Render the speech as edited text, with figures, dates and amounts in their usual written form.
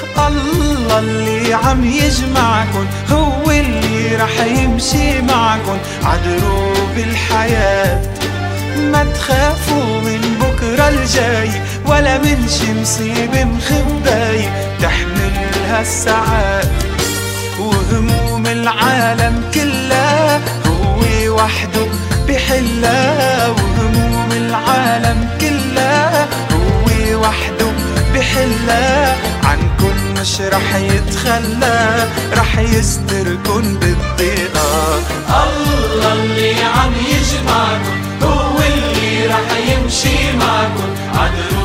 الله اللي عم يجمعكن هو اللي رح يمشي معكن عدروب الحياة. ما تخافوا من بكرة الجاي ولا من شي مصيبة مخباي تحملها الساعات، وهموم العالم كلها هو وحده بحلها، وهموم العالم كلها هو وحده بحلها. عنكن مش رح يتخلى، رح يستركن بالضيقة. الله اللي عم يجمعكن هو اللي رح يمشي معكن عدروب